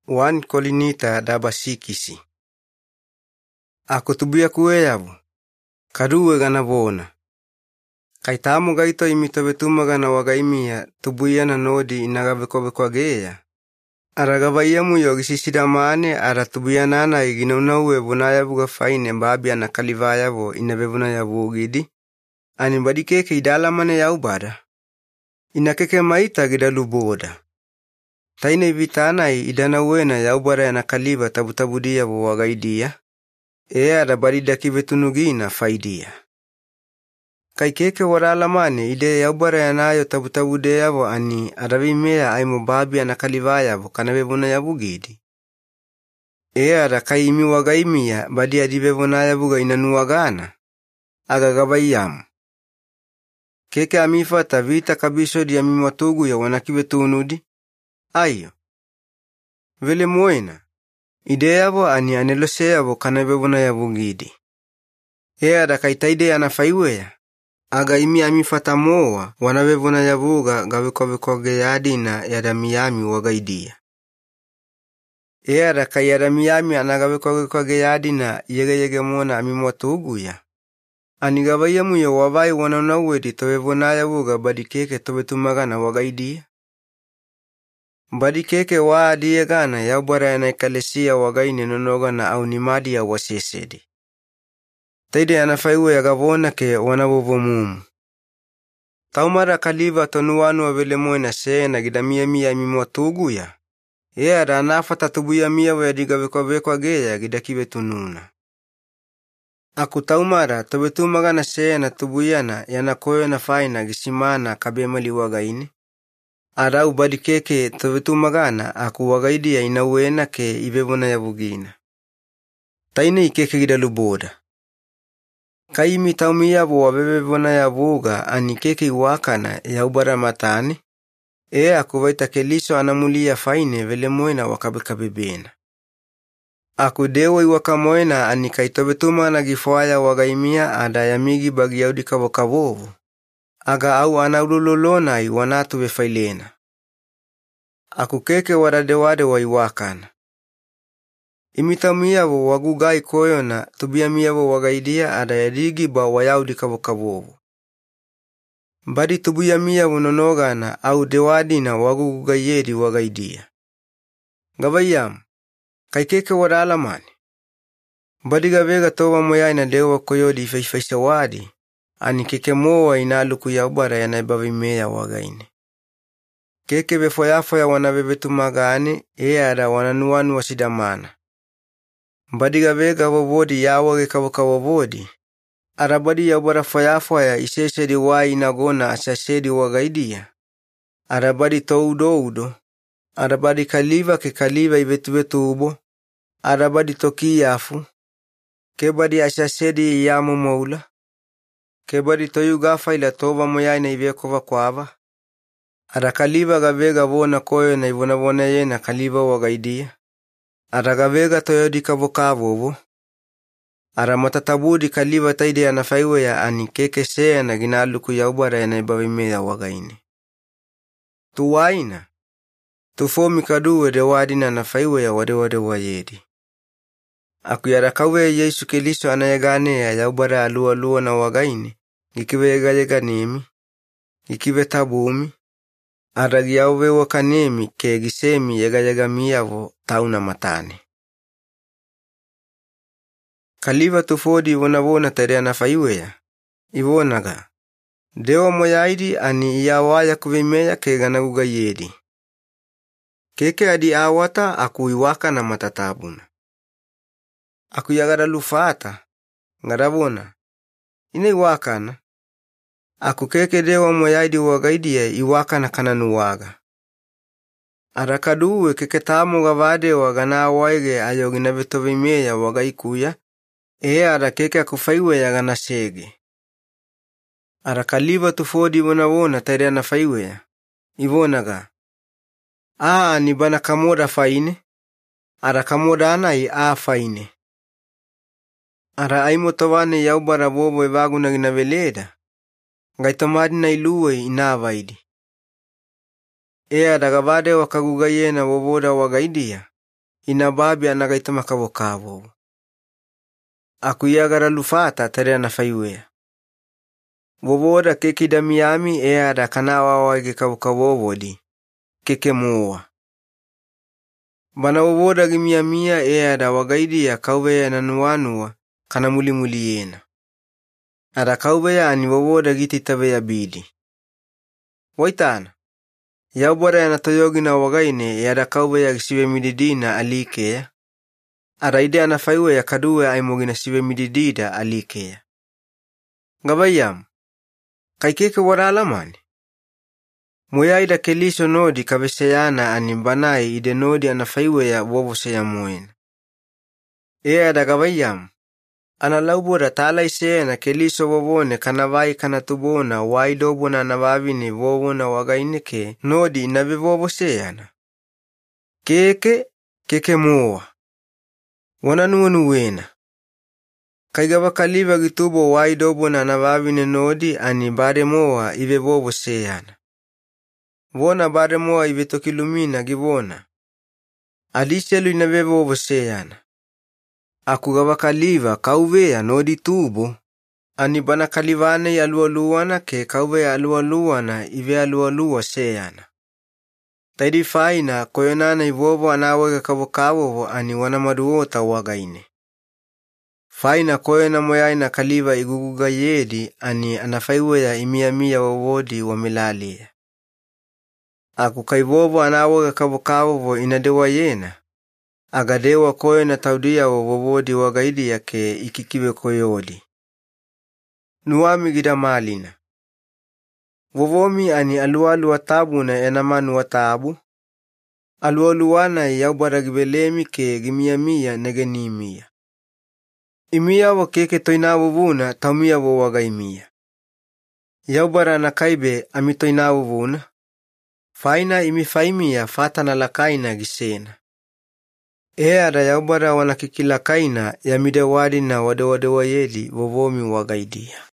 1 Korinita dabasikisi. Akutubuya kuweyabu. Karuwe gana bona. Kaitamu gaito imitobetuma gana wagaimia tubuya na nodi inagabekobe kwa geya. Aragabayamu yogisisiramane aratubuya nana iginaunawe bunayabu gafaine mbabia na kalivayabo inabebuna yabu gidi. Anibadikeke idalamane yaubada. Inakeke maita gidaluboda. Taine vitanai idana wena yaubara ya nakaliba tabutabudia wagaidia. Arabari kibetunugina faidia. Kaikeke waralamane ide yaubara ya nayo tabutabudia wa ani aravimea aimu babia nakalivaya kanabebuna yabugidi. Kaimi wagaimia badia dibebuna yabuga inanuagana. Agagabayamu. Keke amifata vita kabiso di amimatugu ya wanakibetunudi. Ayo. Vele moena. Ideyabo ani aneloseyabo kanabebuna yabugidi. Kaitaide anafaiweya. Agaimi amifata moa wanabebuna yabuga gabekobe yadina yadamiyami wagaidia. Kayadamiyami anagabekobe yadina yege mona amimatugu ya. Anigabayamu ya wabai wananawedi tobebuna yabuga badikeke tobetumagana wagaidia. Badikeke waadiye gana yaubara na ikalesia wagaine nonogana au nimadi ya wasesedi. Taide anafaiwe ya gavona ke wanabovomumu. Taumara kaliva tonuwanu wa vele moena na gidamia miya mimwatugu ya. Anafata tubuya miya wa yadigabekwa geya gidakibe tununa. Akutaumara tobetumagana na tubuyana yanakoyo na faina gisimana kabemali wagaine. Arau badikeke tobetumagana wagaidi ya inawena ke ibebona yabugina. Taine ikeke gidaluboda. Kaimi taumiyabo wabebona yabuga anikeke iwakana yaubara matane. Akubaita keliso anamulia faine vele moena wakabekabebena. Akudewa iwakamoena anikaitobetuma na gifuaya wagaimia adayamigi bagi yaudi kabokabovu. Aga au anaululolona iwanatu befailena. Akukeke waradewade wa iwakana. Imitamiyabu wagugai koyona tubiyamiyabu wagaidia adayadigi ba wayaudi kabokabovu. Badi tubiyamiyabu nonogana au dewadina wagugayedi wagaidia. Gabayamu. Kaikeke waralamani. Badi gavega towa moyaina dewa koyodi ifaifaisa wadi. Anikeke mowa inaluku yaubara yanaibavimeya wagaine. Keke befoya wanabebetumagane ada wananuanu wasidamana. Badi gavega wabodi yawage kabokawabodi. Arabadi yaubara foya isesedi wa inagona asasedi wagaidia. Arabadi toudo. Arabadi kaliva ke kaliva ibetu ubo. Arabadi toki yafu. Kebadi asasedi yamu moula. Kebadi toyugafa ila toba moyaina ibekova kwava. Arakaliva gavega vona koyo na ivona yena kaliva wagaidia. Aragavega toyodi kabokavovo. Aramatatabudi kaliva taide anafaiwe ya anikeke sea na ginaluku yaubara ya naibavimeya wagaine. Tuwaina. Tufomi kaduwe dewadina anafaiwe ya wade wayedi. Akuyarakawe Yesu Keliso anayagane ya yaubara alua na wagaine. Gikiwe yeganemi. Gikiwe tabumi. Aragiyawe wakanemi ke gisemi yegamiyavo tauna matane. Kaliva tufodi wonavona tare anafaiweya. Ivonaga. Dewa moyaidi ani iyawaya kuvimeya ke ganagugayedi. Keke adi awata akuiwaka na matatabuna. Akuyagara lufata. Ngarabona. Ine iwakana. Akukeke dewa moyaidi wagaidia iwaka na kananuwaga. Arakaduwe keke tamu gavade wagana waige ayogina betovimeya wagaikuya. Arakeke akufaiwe ya gana sege. Arakaliva tufodi wonavona tare anafaiwe ya. Ivonaga. Ni bana kamoda faine. Arakamoda anai faine. Ara aimotowane yaubara bobo evaguna ginaveleda. Ngaitamadi na iluwe inavaidi. Dagavade wakagugayena woboda wagaidia. inababi anagaita makavokavo. Akuyagara lufata tare anafaiwea. Vovoda kekida miami eada kanawawaige kavokavovodi. Kekemoa. Bana vovoda gimiamia eada wagaidia kauveya nanuanua kana mulimuliena. Ada kauveya ani vovoda gititaveya bidi. Waitana. Yaubara yanatoyogina wagaine eada kauveya gisive mididina alikea. Ada ide anafaiwea kaduwe aimogina sive mididida alikea. Gabayam. Kaikeke waralamani. Moyaida keliso nodi kabeseyana animbanai ide nodi anafaiwea wovoseya moena. Eada gabayam. Analaubura tala isena keliso wovone kanavai kanatubona waidobona navavini wovona wagaineke nodi inabe wovoseyana. Keke moa. Wananuwena. Kaigava kaliva gitubo waidobona navavine nodi ani baremoa ive wovoseyana. Vona baremoa ive tokilumina givona. Aliselu inabe wovoseyana. Akugava kaliva kauvea nodi tubo. Ani bana kalivane yalualuana ke kauvea alualuana ive alualua seyana. Taidi faina koyonana ivovo anawega kavokavovo ani wanamaduota wagaine. Faina koyona moyaina kaliva iguguga yedi ani anafaiwea imiamia wawodi wa milalia. Aku kaivovo anawega kavokavovo inadewa yena. Agadewa koyona taudia wawodi wagaidi yake ikikiwe koyodi. Nuami gida malina. Vovomi ani alualu watabu na enamanu watabu. Alualuwana yaubara gibelemi ke gimiamia negenimia. Imia wa keke toinawuvuna taumia wagaimia. Yaubara na kaibe amitoinawuvuna. Faina imifaimia fatana lakaina gisena. Eada yaubara wanakikilakaina ya midawadi na wadewadewayeli vovomi wagaidia.